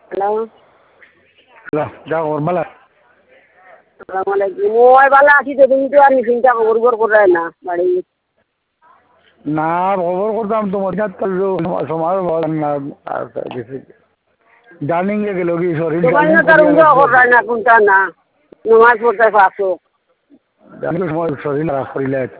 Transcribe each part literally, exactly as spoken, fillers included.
hello hello যা খবর বালা আসসালামু আলাইকুম ওই বালা আছি তো তুমি তো আর চিন্তা খবর খবর করে না বাড়ি না খবর করতাম তোমার সময় বলেন না জার্নিং এ গেল কি শরীর তোমার না তার উঙ্গ করে না কোনটা না নমাজ পড়তে পারছো জানি সময় শরীর খারাপ করিলে তো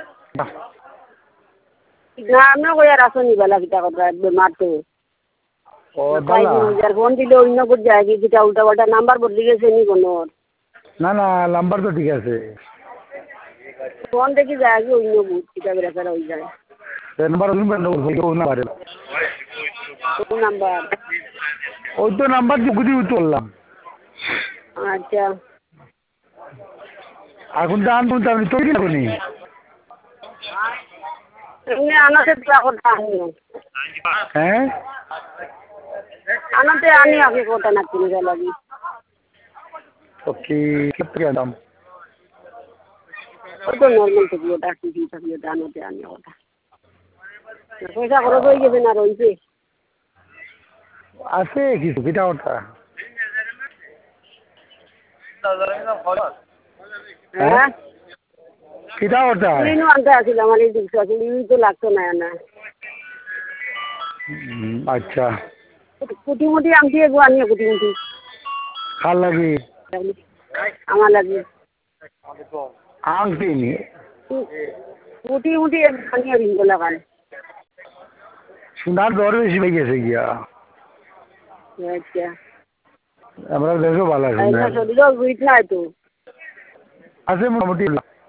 না আমি কই আর আসো নি বালা কিটা কথা বেমার তো ও তাই বালা যার ফোন দিলে অন্য করে যায় কি কিটা উল্টা পাল্টা নাম্বার বদলে গেছে নি কোনো না না নাম্বার তো ঠিক আছে ফোন দেখি যায় কি অন্য বুঝ কিটা বেরা করা হয়ে যায় নাম্বার না পারে কোন নাম্বার ওই তো নাম্বার দুকুদি তুললাম আচ্ছা এখন তো আনতুন আমি তো কি করি এমনি আনাতে তো কথা আনিও হ্যাঁ আনাতে আনি আগে কথা না কিনে লাগি ওকে কি দাম ওই তো নর্মাল থেকে ওটা টিভি থেকে ওটা আনাতে আনি ওটা পয়সা খরচ হয়ে গেছে না রয়েছে আছে কিছু কিটা ওটা হ্যাঁ কিটা ওটা ক্লিনও আনতে আসছিল আমার এই দিকটা ক্লিন তো লাগতো না না আচ্ছা কুটি মুটি আনছি এগো আনিও কুটি মুটি কার লাগি আমার লাগি আংটি নি কুটি মুটি আনিও রিঙ্গো লাগান সোনার দর বেশি হয়ে গেছে গিয়া আচ্ছা আমরা দেশও ভালো আছে না শরীরও উইট নাই তো আছে মোটামুটি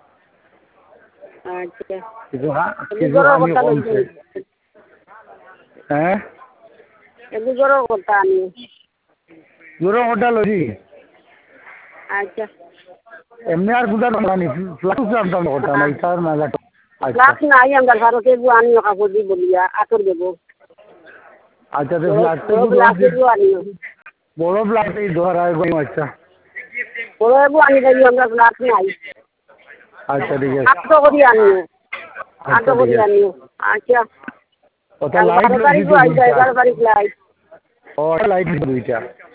আচ্ছা কিছু হা- কিছু এগুলোর আমি কথা কমছে লইছি হ্যাঁ এগুলোর কথা আমি দূর হোটেল হজি আচ্ছা এমনি আর কোথাও নানি ফ্লাক্স জানতাম ওটা নাই তার না আচ্ছা লাখ নাই আমরা ভারতে এগো আনিও কাপড় দি বলিয়া আতর দেবো আচ্ছা তো ফ্লাক্স লাখ এগো আনিও বড় ফ্লাক্স এই ধর আর কই আচ্ছা বড় এগো আনি দেবি আমরা লাখ নাই আচ্ছা ঠিক আছে আটশো করি আনিও আচ্ছা আটশো করি ঠিক আছে আনিও আচ্ছা ওটা লাইট বারো তারিখ আইসা এগারো তারিখ লাইট ও লাইট দুইটা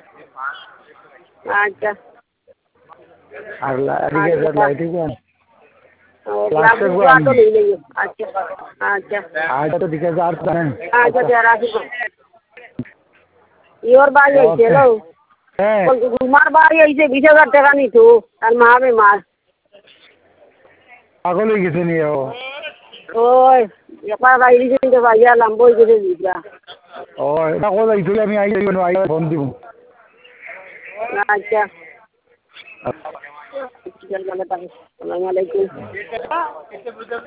আচ্ছা আর ঠিক আছে লাইট কি লাখ আটো নিয়ে নিও আচ্ছা আচ্ছা আচ্ছা ঠিক আছে আর জানেন আচ্ছা দিয়া রাখি ইওর বাড়ি আইছে হ্যালো হ্যাঁ তোমার বাড়ি আইছে বিশ হাজার টাকা নিতো তার মা বেমার পাগল হয়ে গেছে নি ও ওই একবার বাইরে যেতে পাইয়া লাম্ব হয়ে গেছে দিদা ও এটা কোথায় যাইতো আমি আই যাইব আই ফোন দিব আচ্ছা আসসালামু আলাইকুম